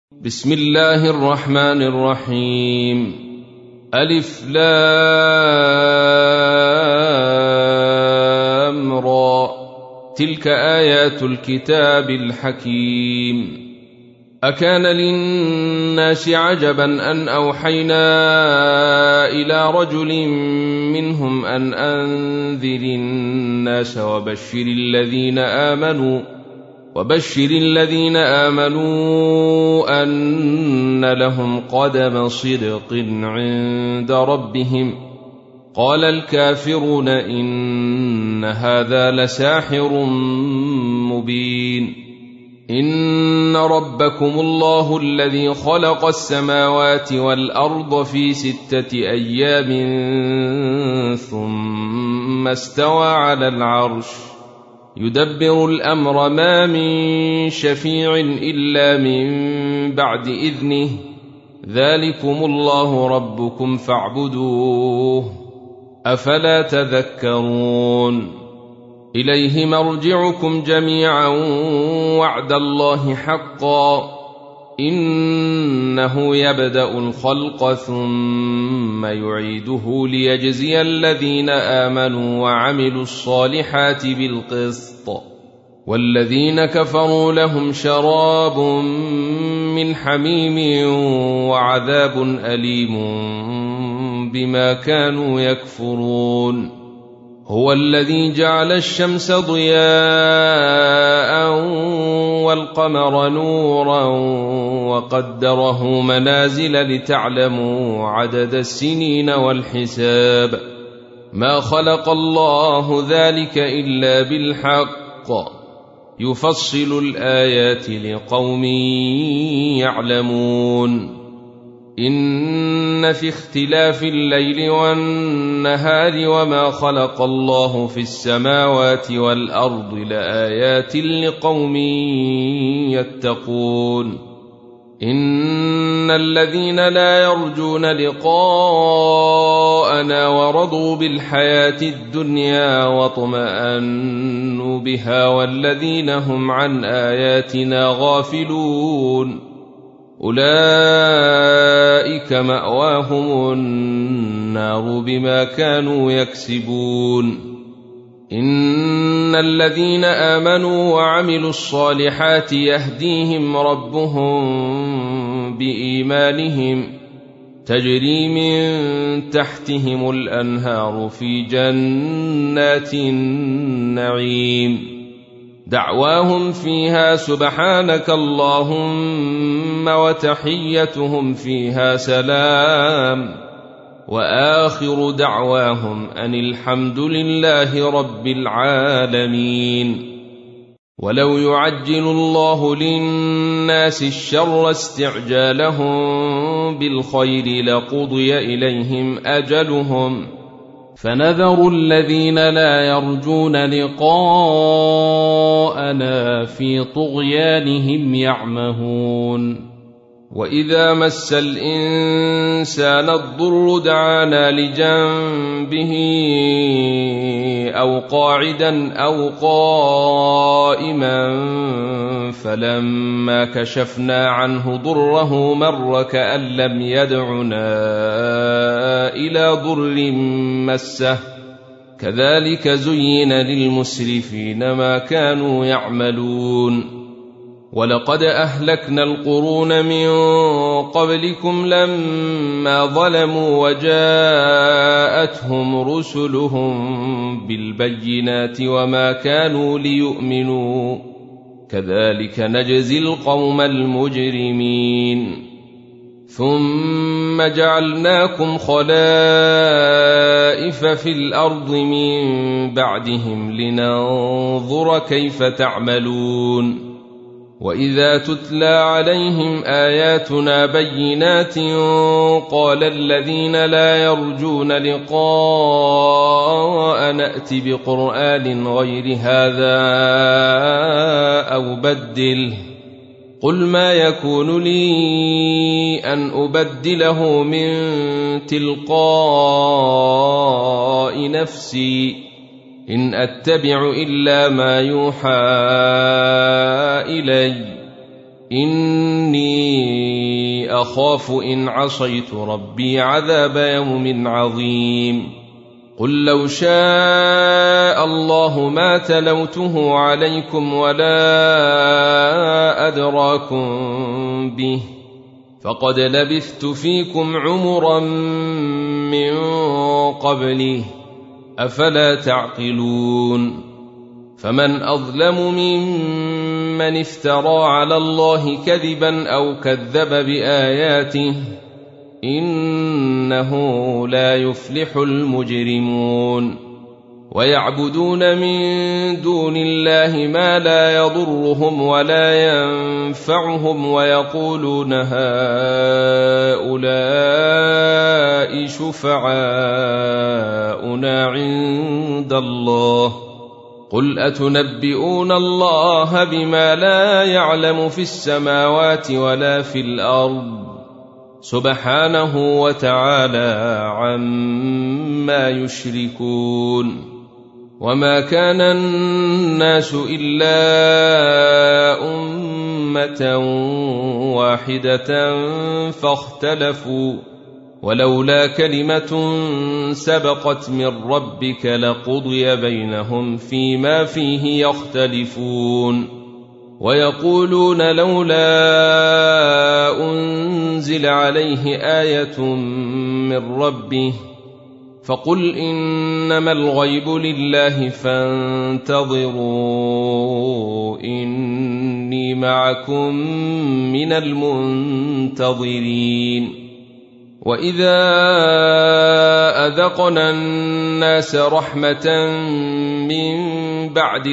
بسم الله الرحمن الرحيم. ألف لام را، تلك آيات الكتاب الحكيم. أكان للناس عجبا أن أوحينا إلى رجل منهم أن أنذر الناس وبشر الذين آمنوا أن لهم قدم صدق عند ربهم. قال الكافرون إن هذا لساحر مبين. إن ربكم الله الذي خلق السماوات والأرض في 6 أيام ثم استوى على العرش يدبر الأمر، ما من شفيع إلا من بعد إذنه، ذلكم الله ربكم فاعبدوه، أفلا تذكرون. إليه مرجعكم جميعا وعد الله حقا، إنه يبدأ الخلق ثم يعيده ليجزي الذين آمنوا وعملوا الصالحات بالقسط، والذين كفروا لهم شراب من حميم وعذاب أليم بما كانوا يكفرون. هو الذي جعل الشمس ضياء والقمر نورا وقدره منازل لتعلموا عدد السنين والحساب، ما خلق الله ذلك إلا بالحق، يفصل الآيات لقوم يعلمون. إن في اختلاف الليل والنهار وما خلق الله في السماوات والأرض لآيات لقوم يتقون. إن الذين لا يرجون لقاءنا ورضوا بالحياة الدنيا واطمأنوا بها والذين هم عن آياتنا غافلون أولئك مأواهم النار بما كانوا يكسبون. إن الذين آمنوا وعملوا الصالحات يهديهم ربهم بإيمانهم، تجري من تحتهم الأنهار في جنات النعيم، دعواهم فيها سبحانك اللهم وتحيتهم فيها سلام، وآخر دعواهم أن الحمد لله رب العالمين. ولو يعجل الله للناس الشر استعجالهم بالخير لقضي إليهم أجلهم، فنذر الذين لا يرجون لقاءنا في طغيانهم يعمهون. وإذا مس الإنسان الضر دعانا لجنبه أو قاعدا أو قائما، فلما كشفنا عنه ضره مر كأن لم يدعنا إلى ضر مسه، كذلك زين للمسرفين ما كانوا يعملون. ولقد أهلكنا القرون من قبلكم لما ظلموا وجاءتهم رسلهم بالبينات وما كانوا ليؤمنوا، كذلك نجزي القوم المجرمين. ثم جعلناكم خلائف في الأرض من بعدهم لننظر كيف تعملون. وإذا تتلى عليهم آياتنا بينات قال الذين لا يرجون لقاء نأت بقرآن غير هذا أو بدله، قل ما يكون لي أن أبدله من تلقاء نفسي، إن أتبع إلا ما يوحى إلي، إني أخاف إن عصيت ربي عذاب يوم عظيم قل لو شاء الله ما تلوته عليكم ولا أدراكم به فقد لبثت فيكم عمرا من قبله أفلا تعقلون فمن أظلم ممن افترى على الله كذبا أو كذب بآياته إنه لا يفلح المجرمون ويعبدون من دون الله ما لا يضرهم ولا ينفعهم ويقولون هؤلاء شفعاؤنا عند الله قل أتنبئون الله بما لا يعلم في السماوات ولا في الأرض سبحانه وتعالى عما يشركون وما كان الناس إلا أمة واحدة فاختلفوا ولولا كلمة سبقت من ربك لقضي بينهم فيما فيه يختلفون ويقولون لولا أنزل عليه آية من ربه فقل إنما الغيب لله فانتظروا إني معكم من المنتظرين وإذا أذقنا الناس رحمة من بعد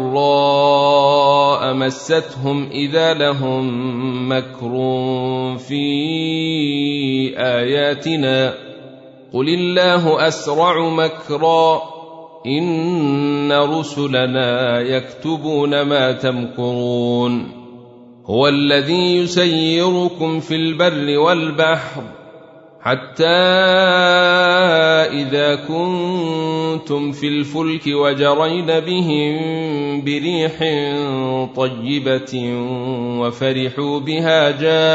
ضراء مستهم إذا لهم مكر في آياتنا قل الله أسرع مكرا إن رسلنا يكتبون ما تمكرون هو الذي يسيركم في البر والبحر حتى إذا كنتم في الفلك وجرين بهم بريح طيبة وفرحوا بها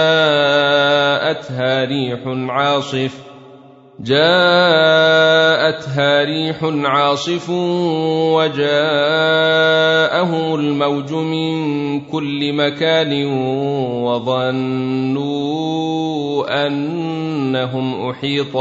جاءتها ريح عاصف وجاءهم الموج من كل مكان وظنوا أنهم أحيط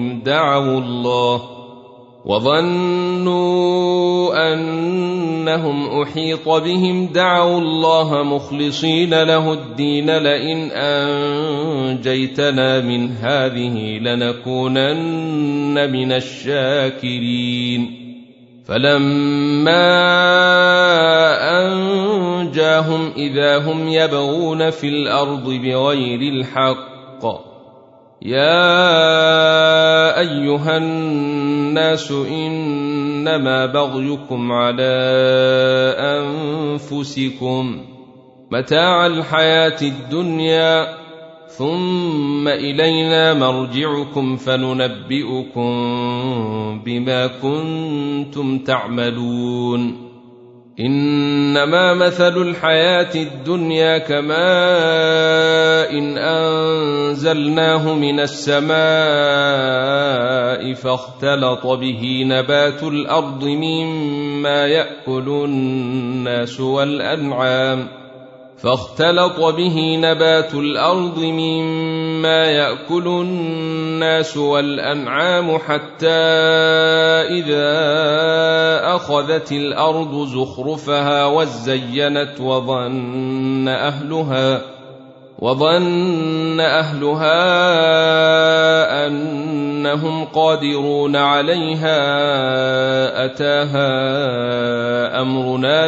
بهم دعوا الله مخلصين له الدين لئن أنجيتنا من هذه لنكونن من الشاكرين فلما أنجاهم إذا هم يبغون في الأرض بغير الحق يا أيها الناس إنما بغيكم على أنفسكم متاع الحياة الدنيا ثم إلينا مرجعكم فننبئكم بما كنتم تعملون إنما مثل الحياة الدنيا كماء إن أنزلناه من السماء فاختلط به نبات الأرض مما يأكل الناس والأنعام حتى إذا أخذت الأرض زخرفها وزينت وظن أهلها أنهم قادرون عليها أتاها أمرنا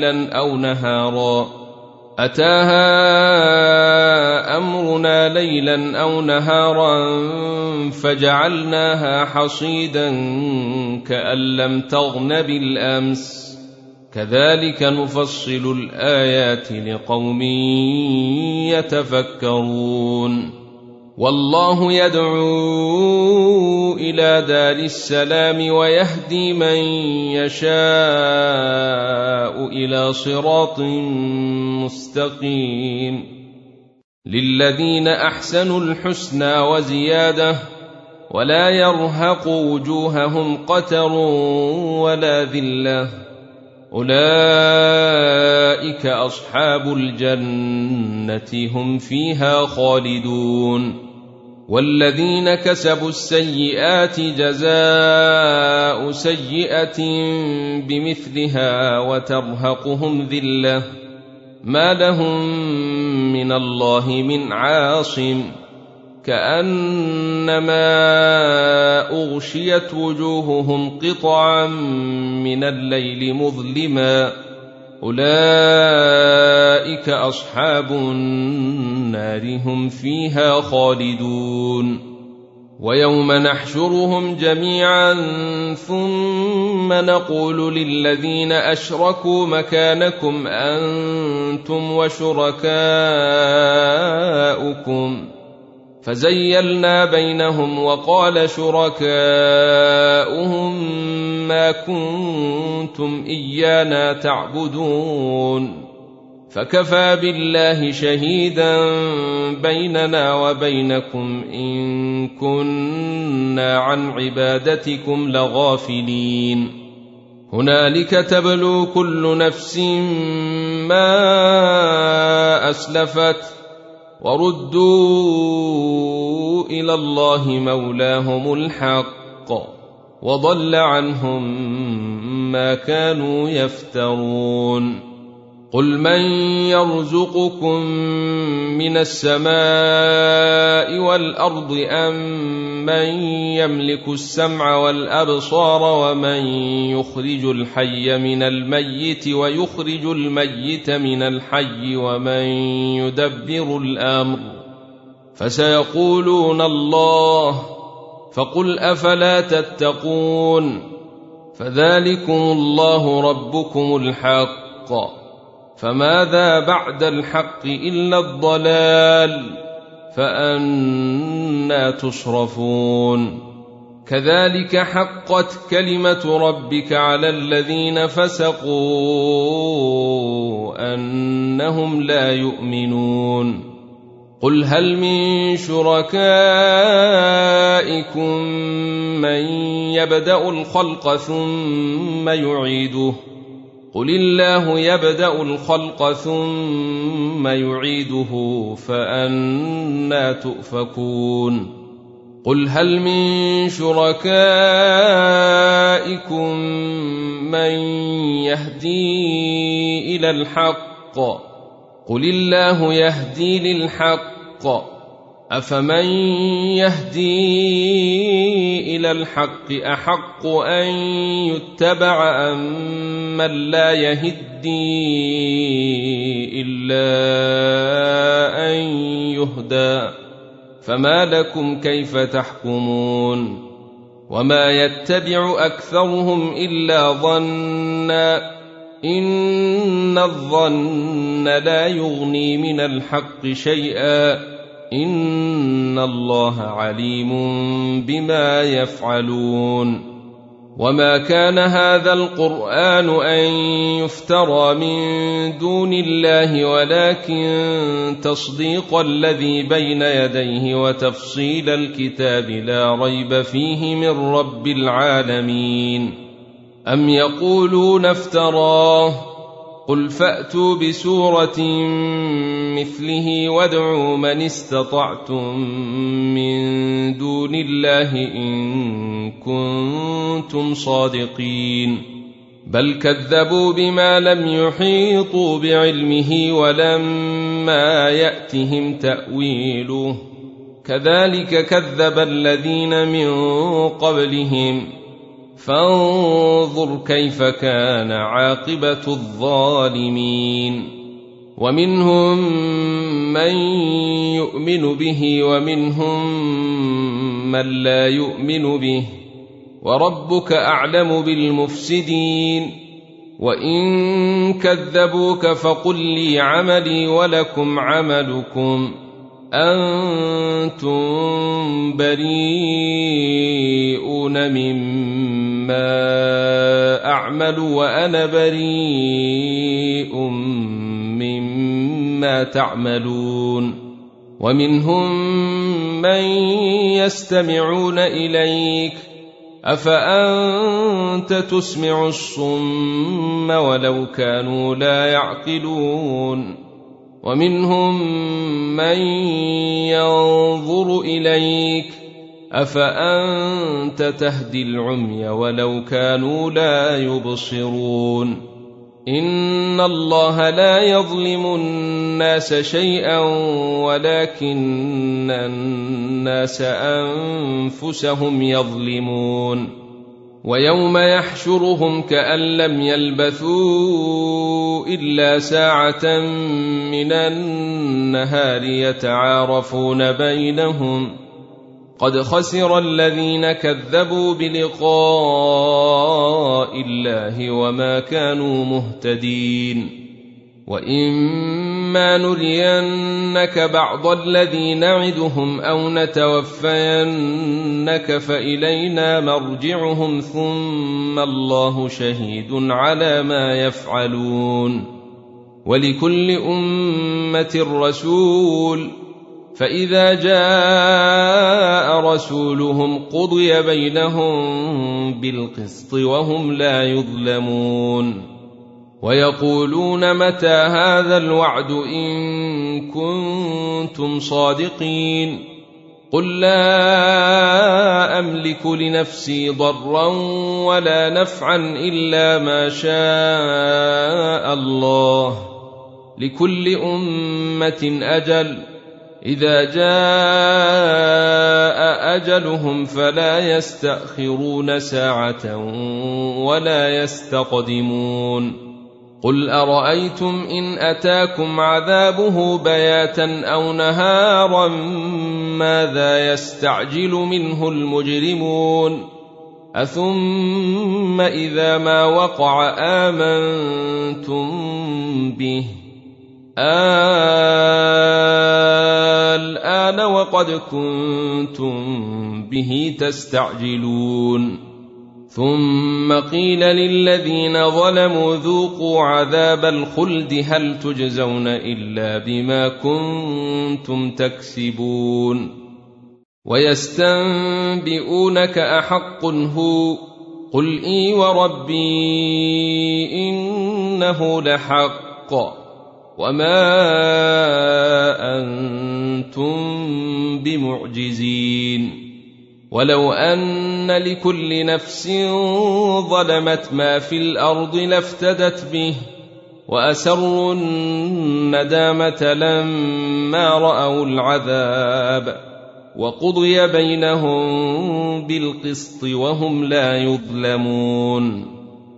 ليلا أو نهارا فجعلناها حصيدا كأن لم تغن بالأمس كذلك نفصل الآيات لقوم يتفكرون والله يدعو إلى دار السلام ويهدي من يشاء إلى صراط مستقيم للذين أحسنوا الحسنى وزيادة ولا يرهق وجوههم قتر ولا ذلة أولئك أصحاب الجنة هم فيها خالدون والذين كسبوا السيئات جزاء سيئة بمثلها وترهقهم ذلة ما لهم من الله من عاصم كأنما أغشيت وجوههم قطعا من الليل مظلما أولئك أصحاب النار هم فيها خالدون ويوم نحشرهم جميعا ثم نقول للذين أشركوا مكانكم أنتم وشركاؤكم فزيلنا بينهم وقال شركاؤهم ما كنتم إيانا تعبدون فكفى بالله شهيدا بيننا وبينكم إن كنا عن عبادتكم لغافلين هنالك تبلو كل نفس ما أسلفت وردوا إلى الله مولاهم الحق وضل عنهم ما كانوا يفترون قل من يرزقكم من السماء والأرض أم من يملك السمع والأبصار ومن يخرج الحي من الميت ويخرج الميت من الحي ومن يدبر الأمر فسيقولون الله فقل أفلا تتقون فذلكم الله ربكم الحق فماذا بعد الحق إلا الضلال فأنى تصرفون كذلك حقت كلمة ربك على الذين فسقوا أنهم لا يؤمنون قل هل من شركائكم من يبدأ الخلق ثم يعيده قل الله يبدأ الخلق ثم يعيده فأنى تؤفكون قل هل من شركائكم من يهدي إلى الحق قل الله يهدي للحق أفمن يهدي إلى الحق أحق أن يتبع أم من لا يهدي إلا أن يهدى فما لكم كيف تحكمون وما يتبع أكثرهم إلا ظنا إن الظن لا يغني من الحق شيئا إن الله عليم بما يفعلون وما كان هذا القرآن أن يفترى من دون الله ولكن تصديق الذي بين يديه وتفصيل الكتاب لا ريب فيه من رب العالمين أم يقولون افتراه قل فأتوا بسورة مثله وادعوا من استطعتم من دون الله إن كنتم صادقين بل كذبوا بما لم يحيطوا بعلمه ولما يأتهم تأويله كذلك كذب الذين من قبلهم فانظر كيف كان عاقبة الظالمين ومنهم من يؤمن به ومنهم من لا يؤمن به وربك أعلم بالمفسدين وإن كذبوك فقل لي عملي ولكم عملكم أنتم بريئون مما أعمل وأنا بريء مما تعملون ومنهم من يستمعون إليك أفأنت تسمع الصم ولو كانوا لا يعقلون ومنهم من ينظر إليك أفأنت تهدي العمي ولو كانوا لا يبصرون إن الله لا يظلم الناس شيئا ولكن الناس أنفسهم يظلمون ويوم يحشرهم كأن لم يلبثوا إلا ساعة من النهار يتعارفون بينهم قد خسر الذين كذبوا بلقاء الله وما كانوا مهتدين وإما نرينك بعض الذي نعدهم أو نتوفينك فإلينا مرجعهم ثم الله شهيد على ما يفعلون ولكل أمة رسول فإذا جاء رسولهم قضي بينهم بالقسط وهم لا يظلمون ويقولون متى هذا الوعد إن كنتم صادقين قل لا أملك لنفسي ضرا ولا نفعا إلا ما شاء الله لكل أمة أجل إذا جاء أجلهم فلا يستأخرون ساعة ولا يستقدمون قل أرأيتم إن أتاكم عذابه بياتا أو نهارا ماذا يستعجل منه المجرمون أثم إذا ما وقع آمنتم به الآن وقد كنتم به تستعجلون ثم قيل للذين ظلموا ذوقوا عذاب الخلد هل تجزون إلا بما كنتم تكسبون ويستنبئونك أحق هو قل إي وربي إنه لحق وما أنتم بمعجزين ولو أن لكل نفس ظلمت ما في الأرض لافتدت به وأسروا الندامة لما رأوا العذاب وقضي بينهم بالقسط وهم لا يظلمون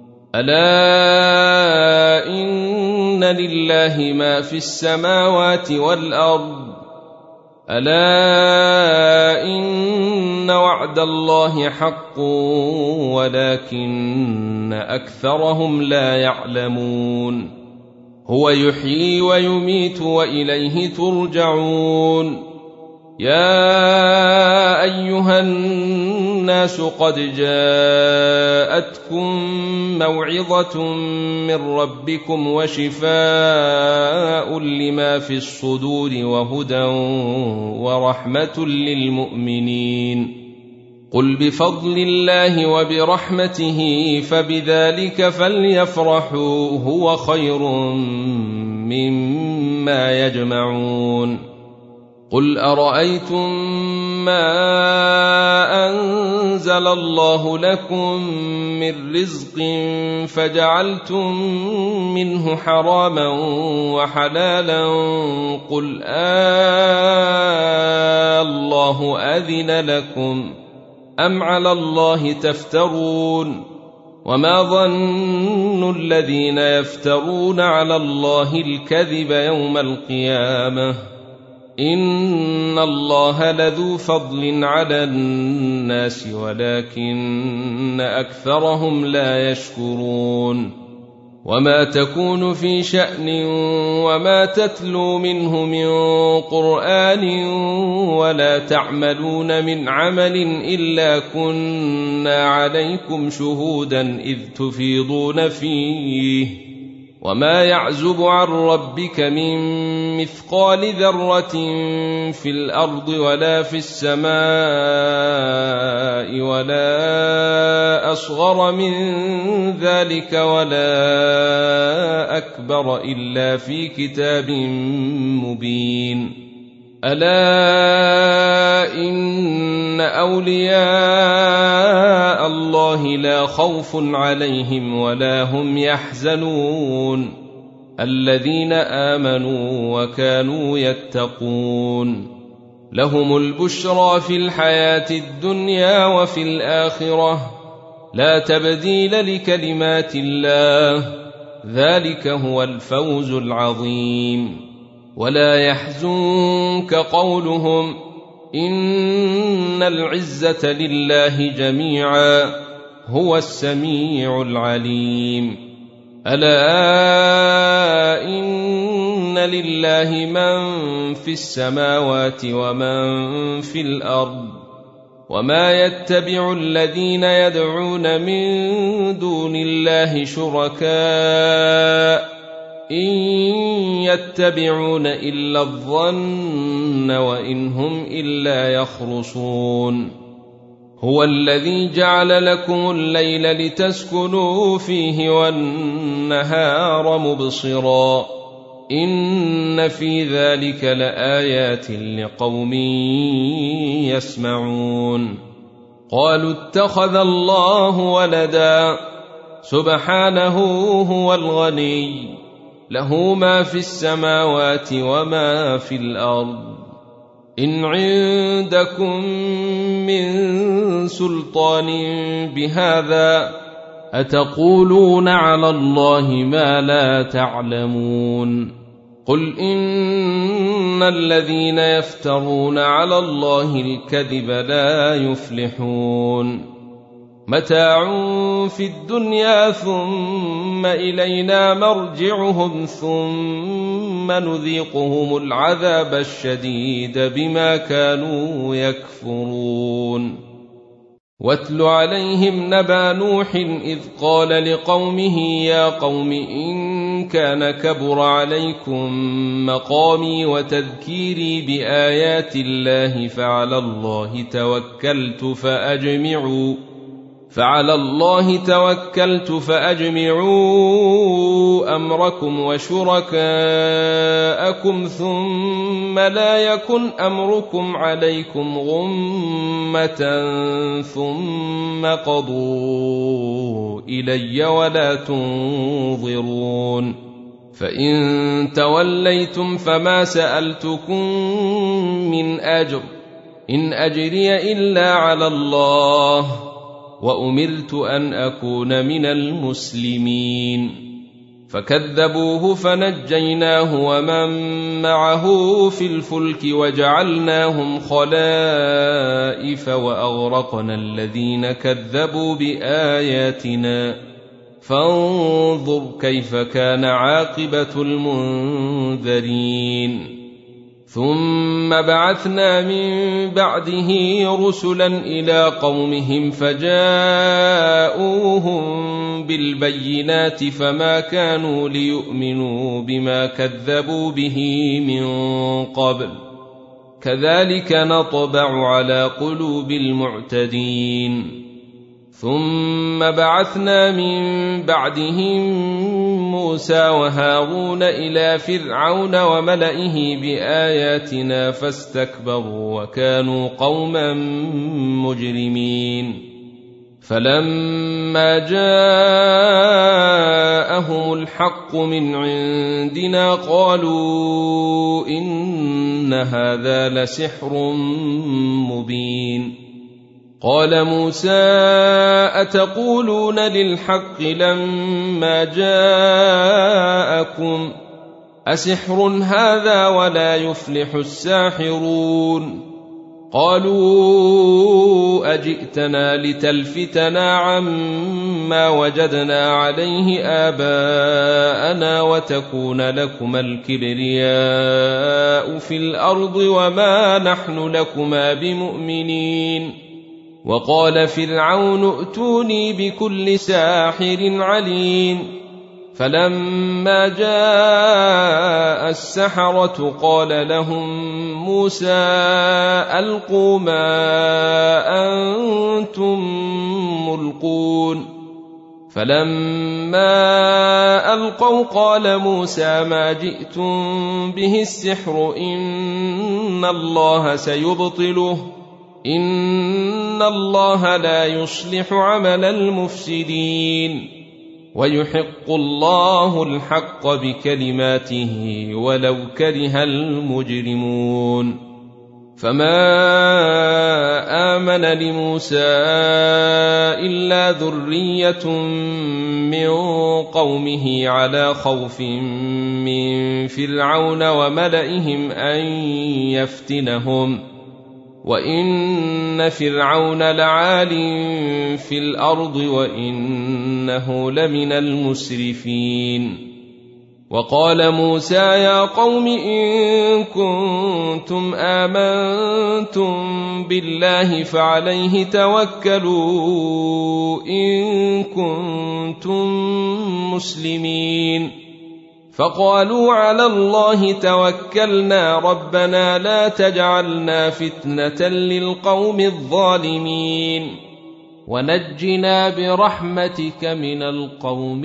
ألا إن لله ما في السماوات والأرض ألا إن وعد الله حق ولكن أكثرهم لا يعلمون هو يحيي ويميت وإليه ترجعون يا أيها الناس قد جاءتكم موعظة من ربكم وشفاء لما في الصدور وهدى ورحمة للمؤمنين قل بفضل الله وبرحمته فبذلك فليفرحوا هو خير مما يجمعون قل أرأيتم ما أنزل الله لكم من رزق فجعلتم منه حراما وحلالا قل الله أذن لكم أم على الله تفترون وما ظن الذين يفترون على الله الكذب يوم القيامة إن الله لذو فضل على الناس ولكن أكثرهم لا يشكرون وما تكون في شأن وما تتلو منه من قرآن ولا تعملون من عمل إلا كنا عليكم شهودا إذ تفيضون فيه وما يعزب عن ربك من مثقال ذرة في الأرض ولا في السماء ولا أصغر من ذلك ولا أكبر إلا في كتاب مبين. ألا إن أولياء الله لا خوف عليهم ولا هم يحزنون الذين آمنوا وكانوا يتقون لهم البشرى في الحياة الدنيا وفي الآخرة لا تبديل لكلمات الله ذلك هو الفوز العظيم. ولا يحزنك قولهم إن العزة لله جميعا هو السميع العليم. ألا إن لله من في السماوات ومن في الأرض وما يتبع الذين يدعون من دون الله شركاء إن يتبعون إلا الظن وإن هم إلا يخرصون. هو الذي جعل لكم الليل لتسكنوا فيه والنهار مبصرا إن في ذلك لآيات لقوم يسمعون. قالوا اتخذ الله ولدا سبحانه هو الغني له ما في السماوات وما في الأرض إن عندكم من سلطان بهذا أتقولون على الله ما لا تعلمون. قل إن الذين يفترون على الله الكذب لا يفلحون. متاع في الدنيا ثم إلينا مرجعهم ثم نذيقهم العذاب الشديد بما كانوا يكفرون. واتل عليهم نبأ نوح إذ قال لقومه يا قوم إن كان كبر عليكم مقامي وتذكيري بآيات الله فعلى الله توكلت فأجمعوا أمركم وشركاءكم ثم لا يكن أمركم عليكم غمة ثم قضوا إلي ولا تنظرون. فإن توليتم فما سألتكم من أجر إن أجري إلا على الله وأمرت أن أكون من المسلمين. فكذبوه فنجيناه ومن معه في الفلك وجعلناهم خلائف وأغرقنا الذين كذبوا بآياتنا فانظر كيف كان عاقبة المنذرين. ثم بعثنا من بعده رسلا إلى قومهم فجاءوهم بالبينات فما كانوا ليؤمنوا بما كذبوا به من قبل كذلك نطبع على قلوب المعتدين. ثم بعثنا من بعدهم موسى وهارون إلى فرعون وملئه بآياتنا فاستكبروا وكانوا قوما مجرمين. فلما جاءهم الحق من عندنا قالوا إن هذا لسحر مبين. قال موسى أتقولون للحق لما جاءكم أسحر هذا ولا يفلح الساحرون. قالوا أجئتنا لتلفتنا عما وجدنا عليه آباءنا وتكون لكما الكبرياء في الأرض وما نحن لكما بمؤمنين. وقال فرعون ائتوني بكل ساحر عليم. فلما جاء السحرة قال لهم موسى ألقوا ما أنتم ملقون فلما ألقوا قال موسى ما جئتم به السحر إن الله سيبطله إن الله لا يصلح عمل المفسدين ويحق الله الحق بكلماته ولو كره المجرمون فما آمن لموسى إلا ذرية من قومه على خوف من فرعون وملئهم أن يفتنهم وإن فرعون لعال في الأرض وإنه لمن المسرفين وقال موسى يا قوم إن كنتم آمنتم بالله فعليه توكلوا إن كنتم مسلمين فقالوا على الله توكلنا ربنا لا تجعلنا فتنة للقوم الظالمين ونجنا برحمتك من القوم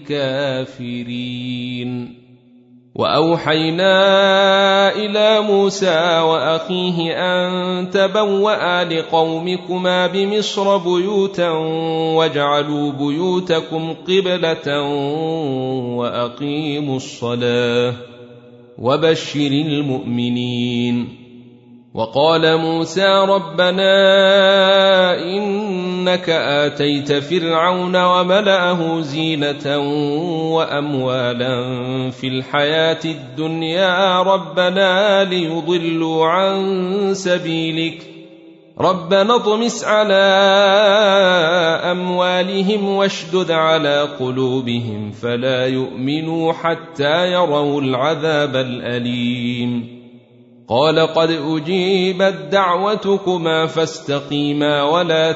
الكافرين وأوحينا إلى موسى وأخيه أن تبوأ لقومكما بمصر بيوتا واجعلوا بيوتكم قبلة وأقيموا الصلاة وبشر المؤمنين وقال موسى ربنا إنك آتيت فرعون وملأه زينة وأموالا في الحياة الدنيا ربنا ليضلوا عن سبيلك ربنا اطمس على أموالهم واشدد على قلوبهم فلا يؤمنوا حتى يروا العذاب الأليم قال قد أجيبت دعوتكما فاستقيما ولا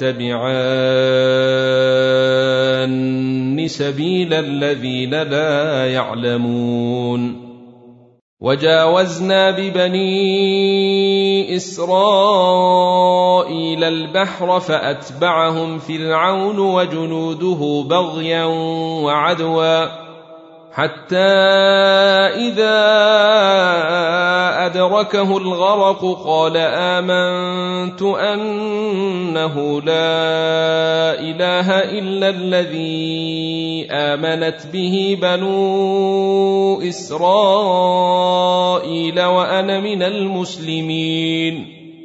تتبعان سبيل الذين لا يعلمون وجاوزنا ببني إسرائيل البحر فأتبعهم فرعون وجنوده بغيا وعدوا حتى إذا أدركه الغرق قال آمنت أنه لا إله إلا الذي آمنت به بنو إسرائيل وأنا من المسلمين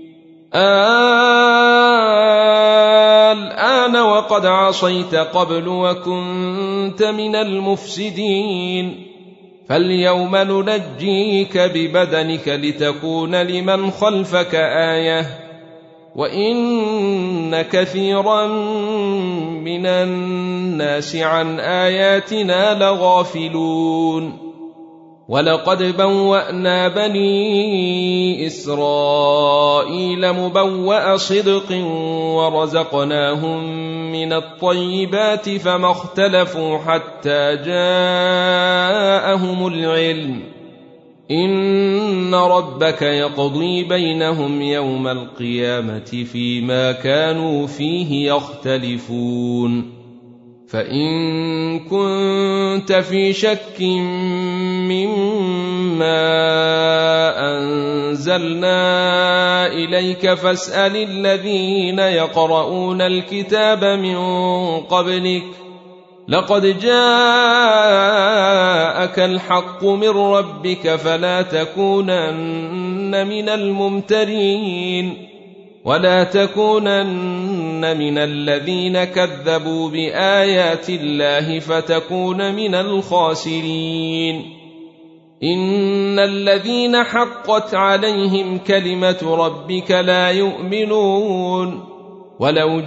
الآن وقد عصيت قبل وكنت من المفسدين فاليوم ننجيك ببدنك لتكون لمن خلفك آية وإن كثيرا من الناس عن آياتنا لغافلون ولقد بوأنا بني إسرائيل مبوأ صدق ورزقناهم من الطيبات فما اختلفوا حتى جاءهم العلم إن ربك يقضي بينهم يوم القيامة فيما كانوا فيه يختلفون فإن كنت في شك مما أنزلنا إليك فاسأل الذين يقرؤون الكتاب من قبلك لقد جاءك الحق من ربك فلا تكونن من الممترين ولا تكونن من الذين كذبوا بآيات الله فتكون من الخاسرين إن الذين حقت عليهم كلمة ربك لا يؤمنون ولو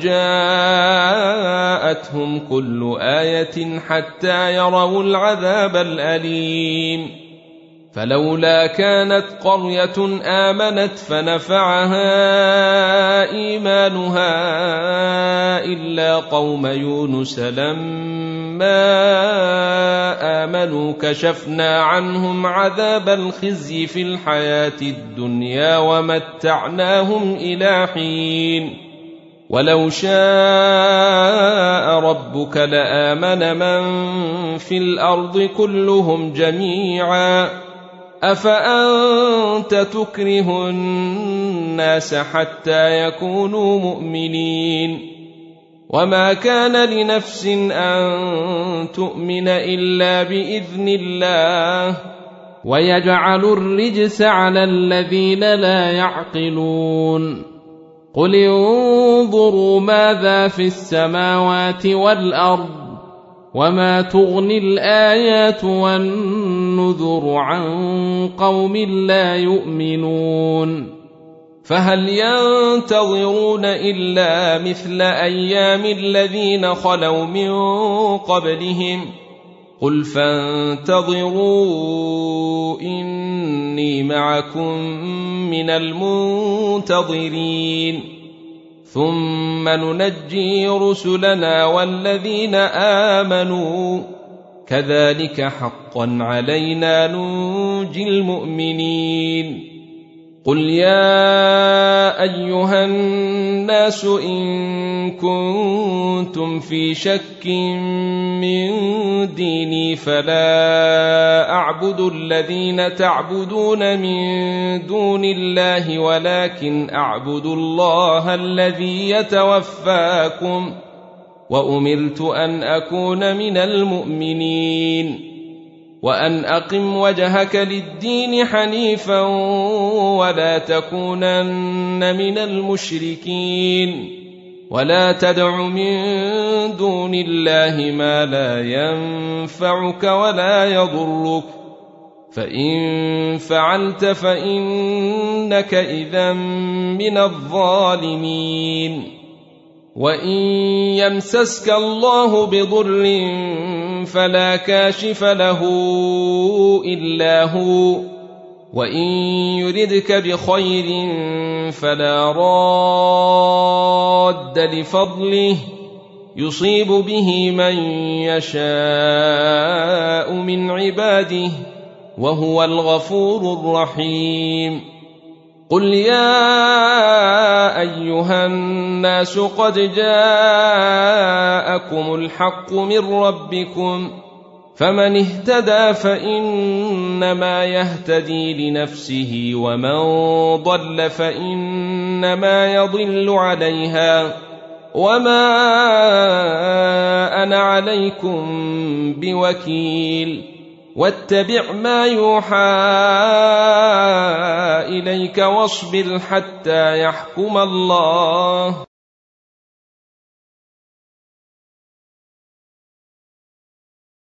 جاءتهم كل آية حتى يروا العذاب الأليم فلولا كانت قرية آمنت فنفعها إيمانها إلا قوم يونس لما آمنوا كشفنا عنهم عذاب الخزي في الحياة الدنيا ومتعناهم إلى حين ولو شاء ربك لآمن من في الأرض كلهم جميعا أفأنت تكره الناس حتى يكونوا مؤمنين وما كان لنفس أن تؤمن إلا بإذن الله ويجعل الرجس على الذين لا يعقلون قل انظروا ماذا في السماوات والأرض وما تغني الآيات والنذر عن قوم لا يؤمنون فهل ينتظرون إلا مثل أيام الذين خلوا من قبلهم قل فانتظروا إني معكم من المنتظرين ثم ننجي رسلنا والذين آمنوا كذلك حقا علينا ننجي المؤمنين قل يا أيها الناس إن كنتم في شك من ديني فلا أعبد الذين تعبدون من دون الله ولكن أعبد الله الذي يتوفاكم وأمرت أن أكون من المؤمنين وأن أقم وجهك للدين حنيفا ولا تكونن من المشركين ولا تدع من دون الله ما لا ينفعك ولا يضرك فإن فعلت فإنك إذا من الظالمين وإن يمسسك الله بضر فلا كاشف له إلا هو وإن يردك بخير فلا راد لفضله يصيب به من يشاء من عباده وهو الغفور الرحيم قل يا أيها الناس قد جاءكم الحق من ربكم فمن اهتدى فإنما يهتدي لنفسه ومن ضل فإنما يضل عليها وما أنا عليكم بوكيل واتبع ما يوحى إليك واصبر حتى يحكم الله